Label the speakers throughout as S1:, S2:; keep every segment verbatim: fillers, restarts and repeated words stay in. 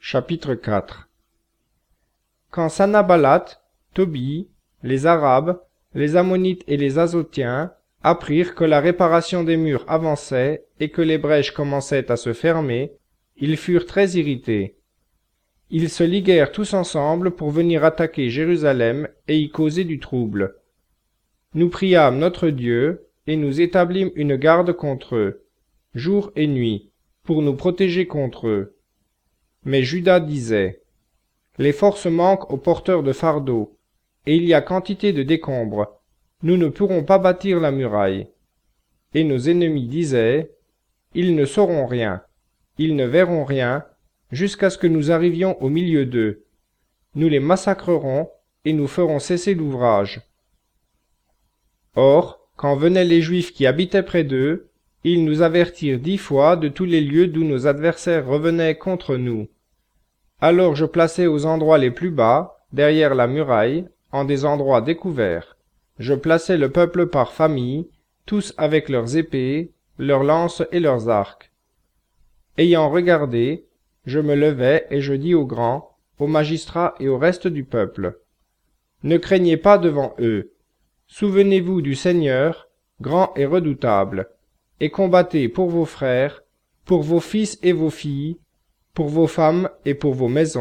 S1: Chapitre quatre. Quand Sanballat, Tobie, les Arabes, les Ammonites et les Azotiens apprirent que la réparation des murs avançait et que les brèches commençaient à se fermer, ils furent très irrités. Ils se liguèrent tous ensemble pour venir attaquer Jérusalem et y causer du trouble. Nous priâmes notre Dieu, et nous établîmes une garde contre eux, jour et nuit, pour nous protéger contre eux. Mais Juda disait, « Les forces manquent aux porteurs de fardeaux, et il y a quantité de décombres. Nous ne pourrons pas bâtir la muraille. » Et nos ennemis disaient, « Ils ne sauront rien, ils ne verront rien, jusqu'à ce que nous arrivions au milieu d'eux. Nous les massacrerons, et nous ferons cesser l'ouvrage. » Or, quand venaient les Juifs qui habitaient près d'eux, ils nous avertirent dix fois de tous les lieux d'où nos adversaires revenaient contre nous. Alors je plaçai aux endroits les plus bas, derrière la muraille, en des endroits découverts. Je plaçai le peuple par famille, tous avec leurs épées, leurs lances et leurs arcs. Ayant regardé, je me levai et je dis aux grands, aux magistrats et au reste du peuple, « Ne craignez pas devant eux. Souvenez-vous du Seigneur, grand et redoutable, et combattez pour vos frères, pour vos fils et vos filles, pour vos femmes et pour vos maisons. »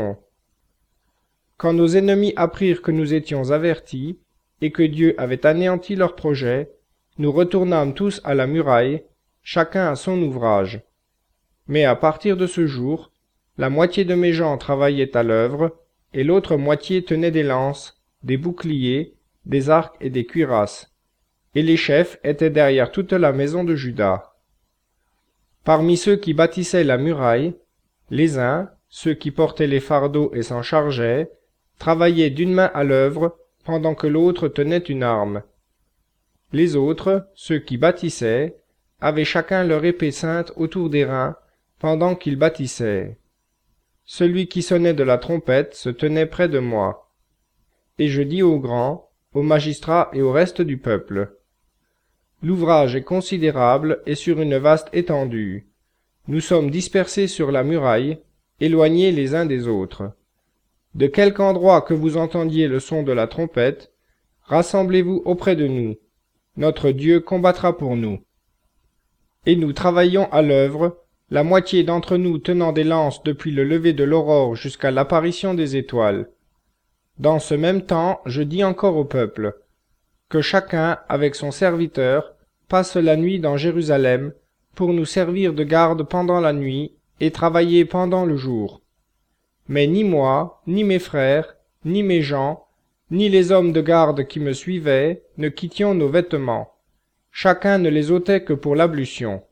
S1: Quand nos ennemis apprirent que nous étions avertis, et que Dieu avait anéanti leurs projets, nous retournâmes tous à la muraille, chacun à son ouvrage. Mais à partir de ce jour, la moitié de mes gens travaillaient à l'œuvre, et l'autre moitié tenait des lances, des boucliers, des arcs et des cuirasses, et les chefs étaient derrière toute la maison de Juda. Parmi ceux qui bâtissaient la muraille, les uns, ceux qui portaient les fardeaux et s'en chargeaient, travaillaient d'une main à l'œuvre, pendant que l'autre tenait une arme. Les autres, ceux qui bâtissaient, avaient chacun leur épée ceinte autour des reins, pendant qu'ils bâtissaient. Celui qui sonnait de la trompette se tenait près de moi. Et je dis aux grands, aux magistrats et au reste du peuple, « L'ouvrage est considérable et sur une vaste étendue. Nous sommes dispersés sur la muraille, éloignés les uns des autres. De quelque endroit que vous entendiez le son de la trompette, rassemblez-vous auprès de nous. Notre Dieu combattra pour nous. » Et nous travaillions à l'œuvre, la moitié d'entre nous tenant des lances depuis le lever de l'aurore jusqu'à l'apparition des étoiles. Dans ce même temps, je dis encore au peuple, que chacun, avec son serviteur, passe la nuit dans Jérusalem, pour nous servir de garde pendant la nuit, et travailler pendant le jour. Mais ni moi, ni mes frères, ni mes gens, ni les hommes de garde qui me suivaient, ne quittions nos vêtements. Chacun ne les ôtait que pour l'ablution.